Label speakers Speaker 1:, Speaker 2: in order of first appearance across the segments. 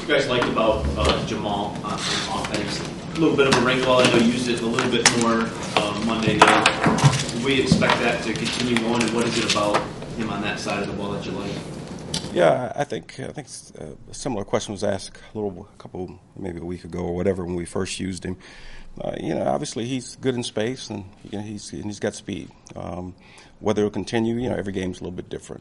Speaker 1: you guys liked about Jamal on offense? A little bit of a wrinkle. I know you used it a little bit more Monday night. Do we expect that to continue on, and what is it about him on that side of the ball that you like?
Speaker 2: Yeah, I think a similar question was asked maybe a week ago or whatever when we first used him. Obviously he's good in space, and he's got speed. Whether it'll continue, every game's a little bit different.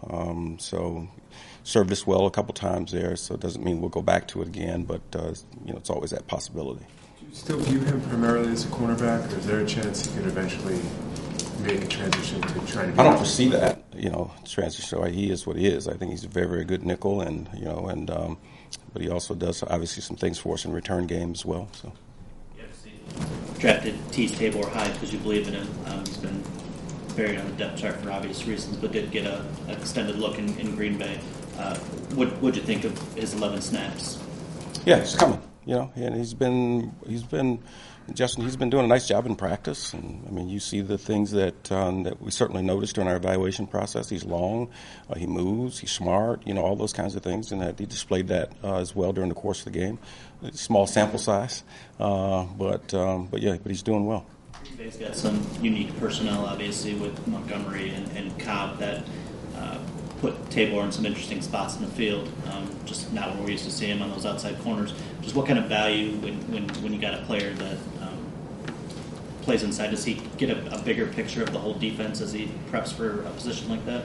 Speaker 2: So served us well a couple times there, so it doesn't mean we'll go back to it again. But it's always that possibility.
Speaker 3: Do you still view him primarily as a cornerback, or is there a chance he could eventually make a transition to trying to?
Speaker 2: I don't foresee that. Transition. So he is what he is. I think he's a very, very good nickel, and but he also does obviously some things for us in return games as well. So.
Speaker 4: Drafted Teez Tabor high because you believe in him. He's been buried on the depth chart for obvious reasons, but did get an extended look in Green Bay. What'd you think of his 11 snaps?
Speaker 2: Yeah, it's coming. And he's been Justin. He's been doing a nice job in practice, and I mean, you see the things that we certainly noticed during our evaluation process. He's long, he moves, he's smart. All those kinds of things, and he displayed that as well during the course of the game. Small sample size, but he's doing well.
Speaker 4: He's got some unique personnel, obviously, with Montgomery and Cobb that put Tabor in some interesting spots in the field. Just not where we used to see him on those outside corners. Just what kind of value when you got a player that plays inside? Does he get a bigger picture of the whole defense as he preps for a position like that?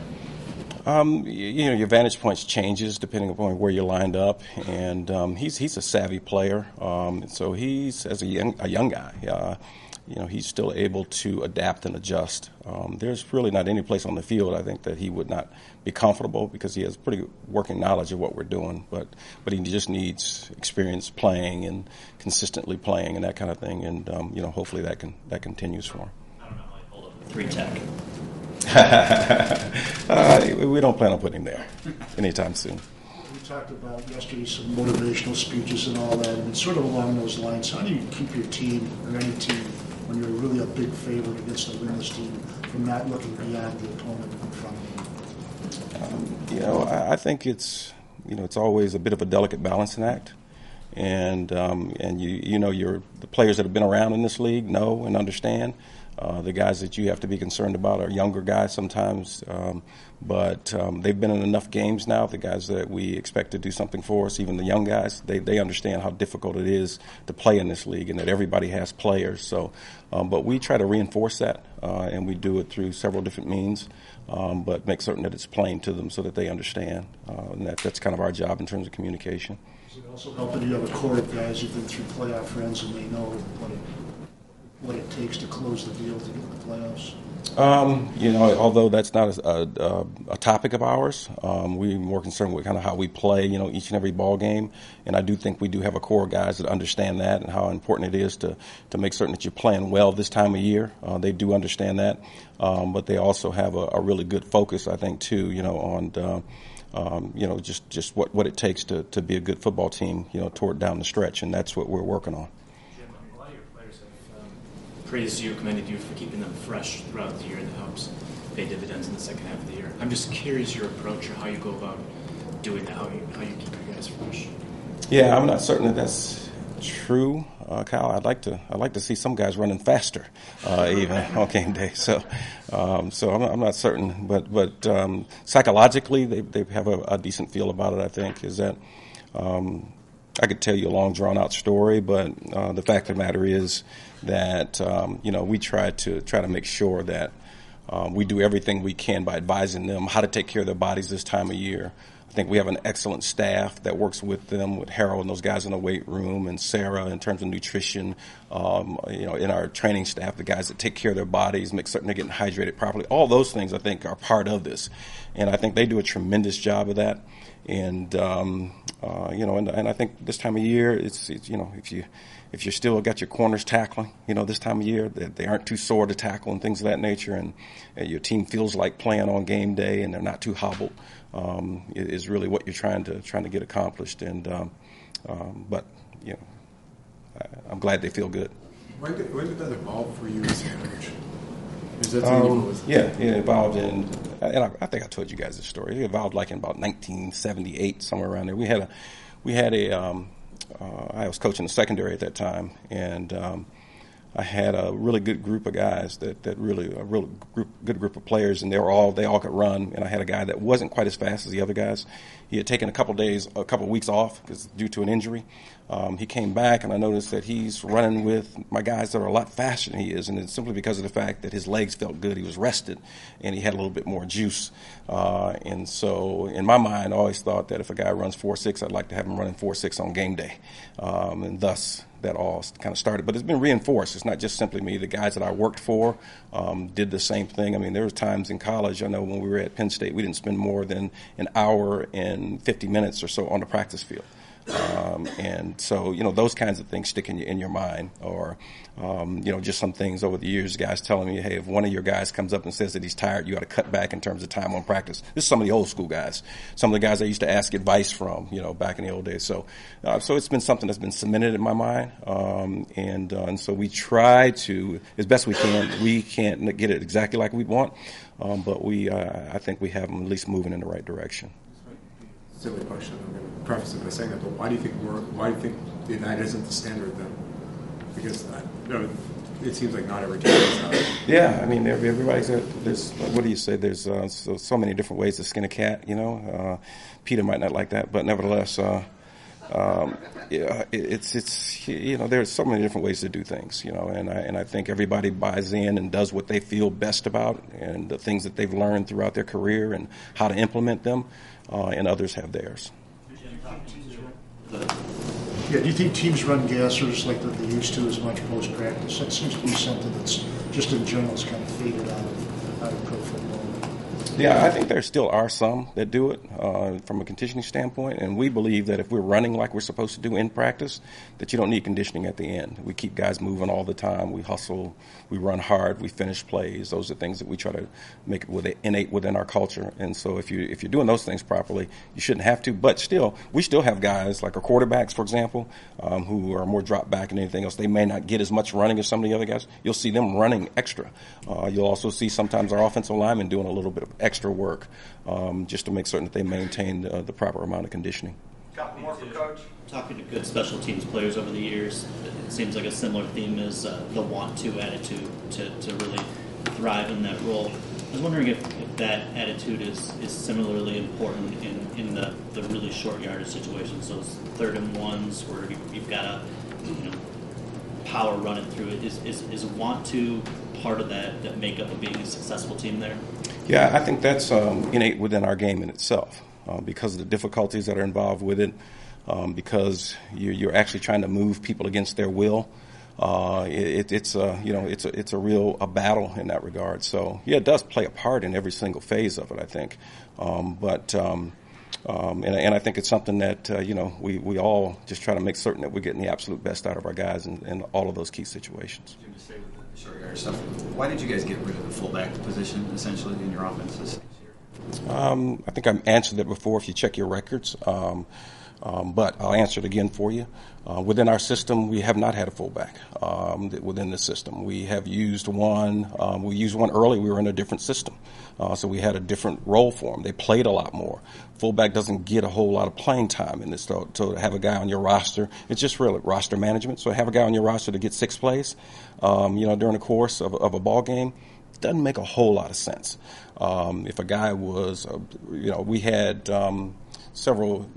Speaker 2: Your vantage points changes depending upon where you're lined up, and he's a savvy player. So he's as a young guy. He's still able to adapt and adjust. There's really not any place on the field, I think, that he would not be comfortable because he has pretty working knowledge of what we're doing. But he just needs experience playing and consistently playing and that kind of thing. And hopefully that continues for him.
Speaker 4: I don't know how he pulled up 3 tech.
Speaker 2: We don't plan on putting him there anytime soon.
Speaker 5: We talked about yesterday some motivational speeches and all that, and sort of along those lines, how do you keep your team or any team when you're really a big favorite against a winless team from not looking beyond the opponent in front of them?
Speaker 2: I think it's always a bit of a delicate balancing act, and the players that have been around in this league know and understand. The guys that you have to be concerned about are younger guys sometimes, but they've been in enough games now. The guys that we expect to do something for us, even the young guys, they understand how difficult it is to play in this league and that everybody has players. So, but we try to reinforce that, and we do it through several different means, but make certain that it's plain to them so that they understand, and that's kind of our job in terms of communication.
Speaker 5: Does it also help that you have a core of guys who've been through playoff runs and they know what it takes to close the deal to get to the playoffs?
Speaker 2: Although that's not a topic of ours, we're more concerned with kind of how we play, each and every ball game. And I do think we do have a core of guys that understand that and how important it is to make certain that you're playing well this time of year. They do understand that, but they also have a really good focus, I think, too, on just what it takes to be a good football team, toward down the stretch, and that's what we're working on.
Speaker 6: Praised you, commended you for keeping them fresh throughout the year, and that helps pay dividends in the second half of the year. I'm just curious your approach or how you go about doing that, how you keep your guys fresh.
Speaker 2: Yeah, I'm not certain that that's true, Kyle. I'd like to see some guys running faster, even on game day. So I'm not certain, but psychologically they have a decent feel about it. I think is that. I could tell you a long, drawn-out story, but the fact of the matter is that we try to make sure that we do everything we can by advising them how to take care of their bodies this time of year. I think we have an excellent staff that works with them, with Harold and those guys in the weight room, and Sarah in terms of nutrition. In our training staff, the guys that take care of their bodies, make certain they're getting hydrated properly. All those things I think are part of this, and I think they do a tremendous job of that. And and I think this time of year, it's if you still got your corners tackling, this time of year, they aren't too sore to tackle and things of that nature, and your team feels like playing on game day, and they're not too hobbled, is really what you're trying to get accomplished. And but I'm glad they feel good.
Speaker 3: When did that evolve for you as a coach?
Speaker 2: It evolved and I think I told you guys this story. It evolved like in about 1978, somewhere around there. We we had I was coaching the secondary at that time, and I had a really good group of guys that really a real good group of players, and they all could run. And I had a guy that wasn't quite as fast as the other guys. He had taken a couple of weeks off due to an injury. He came back, and I noticed that he's running with my guys that are a lot faster than he is, and it's simply because of the fact that his legs felt good. He was rested, and he had a little bit more juice. And so, in my mind, I always thought that if a guy runs 4.6, I'd like to have him running 4.6 on game day, and thus that all kind of started. But it's been reinforced. It's not just simply me. The guys that I worked for did the same thing. I mean, there were times in college, I know when we were at Penn State, we didn't spend more than an hour and 50 minutes or so on the practice field. And so, those kinds of things stick in your mind, or, just some things over the years, guys telling me, hey, if one of your guys comes up and says that he's tired, you got to cut back in terms of time on practice. This is some of the old school guys, some of the guys I used to ask advice from, back in the old days. So it's been something that's been cemented in my mind. And so we try to, as best we can, we can't get it exactly like we want, but I think we have them at least moving in the right direction.
Speaker 3: Silly question. I'm going to preface it by saying that, but why do you think that isn't the standard then? Because it seems like not every team is that.
Speaker 2: Yeah, I mean, everybody's there's what do you say? There's so many different ways to skin a cat. Peter might not like that, but nevertheless, there's so many different ways to do things. And I think everybody buys in and does what they feel best about, and the things that they've learned throughout their career and how to implement them. And others have theirs.
Speaker 5: Yeah, do you think teams run gassers like they used to as much post-practice? That seems to be something that's just in general is kind of faded out of pro football.
Speaker 2: Yeah, I think there still are some that do it from a conditioning standpoint, and we believe that if we're running like we're supposed to do in practice, that you don't need conditioning at the end. We keep guys moving all the time. We hustle. We run hard. We finish plays. Those are things that we try to make innate within our culture. And so if you're doing those things properly, you shouldn't have to. But still, we still have guys like our quarterbacks, for example, who are more drop back than anything else. They may not get as much running as some of the other guys. You'll see them running extra. You'll also see sometimes our offensive linemen doing a little bit of extra work just to make certain that they maintain the proper amount of conditioning.
Speaker 7: Got more for Coach?
Speaker 4: Talking to good special teams players over the years, it seems like a similar theme is the want-to attitude to really thrive in that role. I was wondering if that attitude is similarly important in the really short yardage situations, those 3rd and 1s where you've got a power running through it. Is want-to part of that makeup of being a successful team there?
Speaker 2: Yeah, I think that's innate within our game in itself because of the difficulties that are involved with it, because you're actually trying to move people against their will. It's a real battle in that regard. So yeah, it does play a part in every single phase of it, I think. And I think it's something that we all just try to make certain that we're getting the absolute best out of our guys in all of those key situations.
Speaker 7: Jim, to stay with the short yardage stuff, why did you guys get rid of the fullback position essentially in your offense this year?
Speaker 2: I think I answered that before if you check your records. But I'll answer it again for you. Within our system, we have not had a fullback within the system. We have used one. We used one early. We were in a different system. So we had a different role for them. They played a lot more. Fullback doesn't get a whole lot of playing time in this. So to have a guy on your roster, it's just really roster management. So have a guy on your roster to get 6 plays, during the course of a ball game, doesn't make a whole lot of sense. If a guy was, we had several.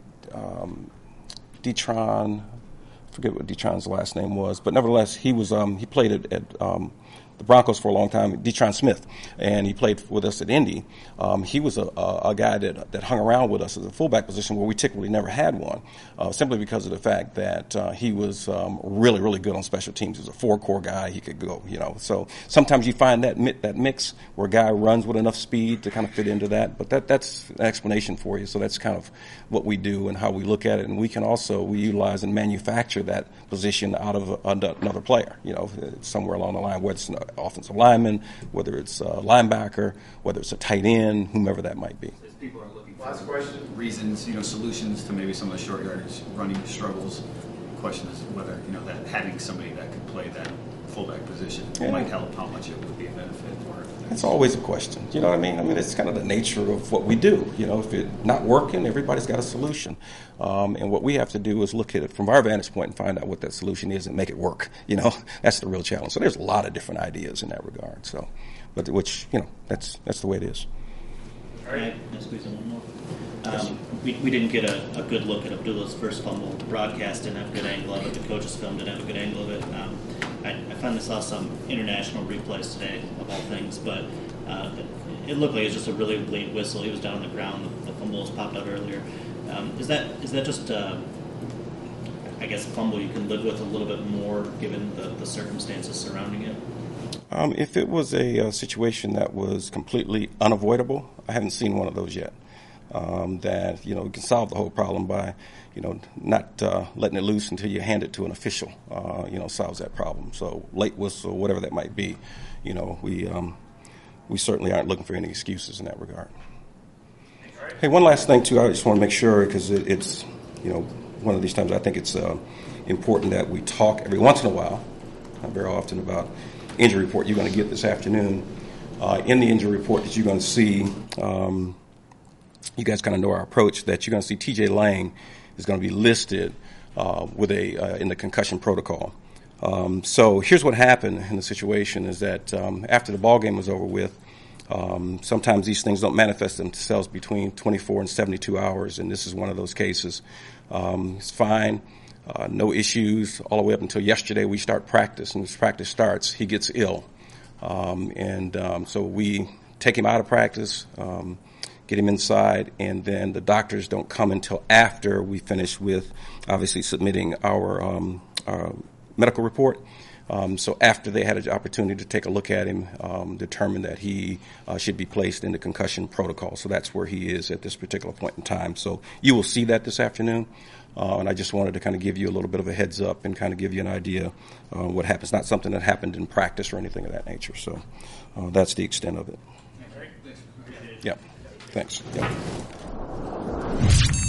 Speaker 2: Detron, I forget what Detron's last name was, but nevertheless, he played at the Broncos for a long time, Detron Smith, and he played with us at Indy. He was a guy that hung around with us as a fullback position where we typically never had one, simply because of the fact that he was really, really good on special teams. He was a 4-core guy. He could go, So sometimes you find that mix where a guy runs with enough speed to kind of fit into that. But that's an explanation for you. So that's kind of what we do and how we look at it. And we utilize and manufacture that position out of another player, somewhere along the line, whether it's an offensive lineman, whether it's a linebacker, whether it's a tight end, whomever that might be.
Speaker 7: People are looking for reasons, solutions to maybe some of the short yardage running struggles. The question is whether, that having somebody that could play that fullback position
Speaker 2: Yeah.
Speaker 7: might help, how much it would be a benefit? Or
Speaker 2: That's always a question. You know what I mean? I mean, it's kind of the nature of what we do. You know, if it's not working, everybody's got a solution. And what we have to do is look at it from our vantage point and find out what that solution is and make it work. You know, that's the real challenge. So there's a lot of different ideas in that regard. So, but which, you know, that's the way it is.
Speaker 4: Can I squeeze in one more? We didn't get a good look at Abdullah's first fumble. The broadcast didn't have a good angle of it. The coaches' film didn't have a good angle of it. I finally saw some international replays today, of all things, but it looked like it was just a really late whistle. He was down on the ground. The fumble was popped out earlier. Is that just, I guess, a fumble you can live with a little bit more given the circumstances surrounding it?
Speaker 2: If it was a situation that was completely unavoidable, I haven't seen one of those yet. That, you know, you can solve the whole problem by, you know, not letting it loose until you hand it to an official, you know, solves that problem. So late whistle, whatever that might be, you know, we certainly aren't looking for any excuses in that regard. Hey, one last thing, too, I just want to make sure, because it's, you know, one of these times I think it's important that we talk every once in a while, not very often, about injury report you're going to get this afternoon. In the injury report that you're going to see, you guys kind of know our approach, that you're going to see T.J. Lang is going to be listed with in the concussion protocol. So here's what happened in the situation is that after the ball game was over with, sometimes these things don't manifest themselves between 24 and 72 hours, and this is one of those cases. It's fine, no issues, all the way up until yesterday we start practice, and as practice starts, he gets ill. So we take him out of practice, get him inside, and then the doctors don't come until after we finish with obviously submitting our medical report. So after they had an opportunity to take a look at him, determined that he should be placed in the concussion protocol. So that's where he is at this particular point in time. So you will see that this afternoon. And I just wanted to kind of give you a little bit of a heads up and kind of give you an idea what happens. Not something that happened in practice or anything of that nature. So that's the extent of it. Yeah. Thanks. Yeah.